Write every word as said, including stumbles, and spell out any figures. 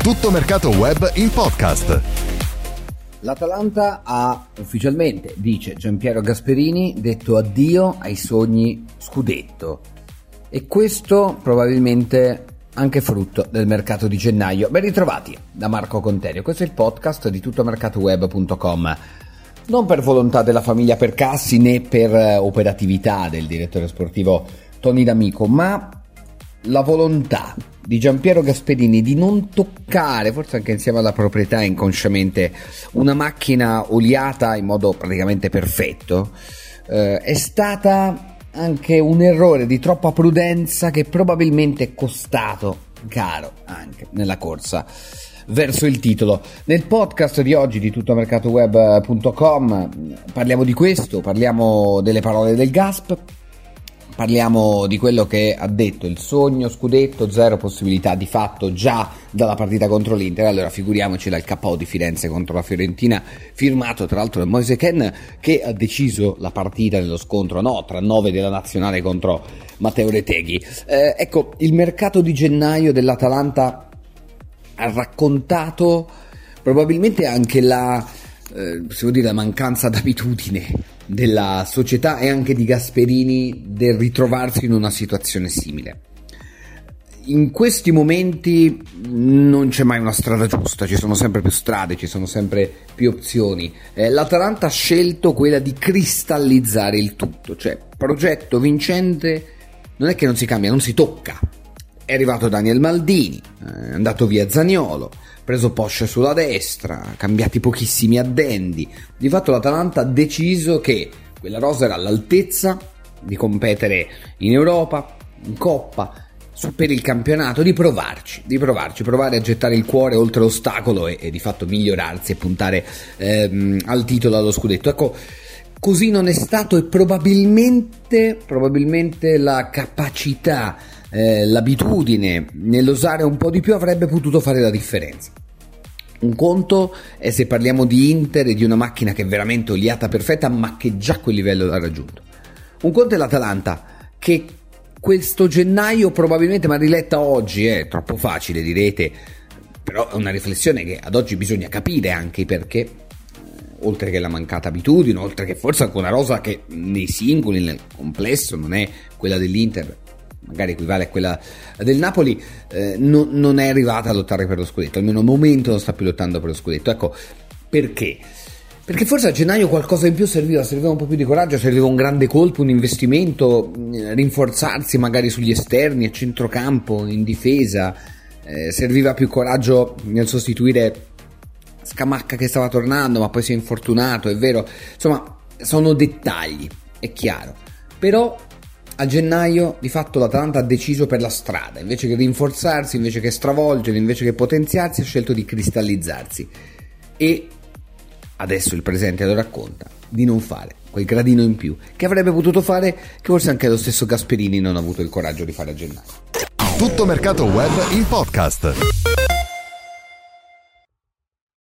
Tutto Mercato Web in podcast. L'Atalanta ha ufficialmente, dice Gianpiero Gasperini, detto addio ai sogni scudetto, e questo probabilmente anche frutto del mercato di gennaio. Ben ritrovati da Marco Conterio, questo è il podcast di tutto mercato web punto com. Non per volontà della famiglia Percassi né per operatività del direttore sportivo Tony D'Amico, ma la volontà di Gianpiero Gasperini di non toccare, forse anche insieme alla proprietà inconsciamente, una macchina oliata in modo praticamente perfetto, eh, è stata anche un errore di troppa prudenza che probabilmente è costato caro anche nella corsa verso il titolo. Nel podcast di oggi di tutto mercato web punto com parliamo di questo, parliamo delle parole del Gasp, parliamo di quello che ha detto: il sogno scudetto, zero possibilità di fatto già dalla partita contro l'Inter. Allora figuriamoci dal K O di Firenze contro la Fiorentina, firmato tra l'altro da Moise Kean, che ha deciso la partita nello scontro no tra nove della nazionale contro Matteo Reteghi. Eh, ecco, il mercato di gennaio dell'Atalanta ha raccontato probabilmente anche la, eh, possiamo dire, la mancanza d'abitudine della società e anche di Gasperini del ritrovarsi in una situazione simile. In questi momenti non c'è mai una strada giusta, ci sono sempre più strade, ci sono sempre più opzioni. Eh, L'Atalanta ha scelto quella di cristallizzare il tutto, cioè progetto vincente non è che non si cambia, non si tocca. È arrivato Daniel Maldini, è andato via Zaniolo, preso Posch sulla destra, cambiati pochissimi addendi. Di fatto l'Atalanta ha deciso che quella rosa era all'altezza di competere in Europa, in Coppa, per il campionato, di provarci, di provarci, provare a gettare il cuore oltre l'ostacolo e, e di fatto migliorarsi e puntare ehm, al titolo, allo scudetto. Ecco, così non è stato, e probabilmente, probabilmente la capacità, eh, l'abitudine nell'osare un po' di più avrebbe potuto fare la differenza. Un conto è se parliamo di Inter e di una macchina che è veramente oliata perfetta, ma che già quel livello l'ha raggiunto. Un conto è l'Atalanta, che questo gennaio probabilmente, ma riletta oggi è troppo facile, direte, però è una riflessione che ad oggi bisogna capire anche i perché, oltre che la mancata abitudine, oltre che forse anche una rosa che nei singoli, nel complesso, non è quella dell'Inter, magari equivale a quella del Napoli, eh, no, non è arrivata a lottare per lo scudetto, almeno al momento non sta più lottando per lo scudetto. Ecco, perché? Perché forse a gennaio qualcosa in più serviva, serviva un po' più di coraggio, serviva un grande colpo, un investimento, rinforzarsi magari sugli esterni, a centrocampo, in difesa, eh, serviva più coraggio nel sostituire Scamacca che stava tornando ma poi si è infortunato, è vero, insomma sono dettagli, è chiaro, però a gennaio di fatto l'Atalanta ha deciso per la strada, invece che rinforzarsi, invece che stravolgere, invece che potenziarsi, ha scelto di cristallizzarsi, e adesso il presente lo racconta di non fare quel gradino in più che avrebbe potuto fare, che forse anche lo stesso Gasperini non ha avuto il coraggio di fare a gennaio. Tutto Mercato Web in podcast.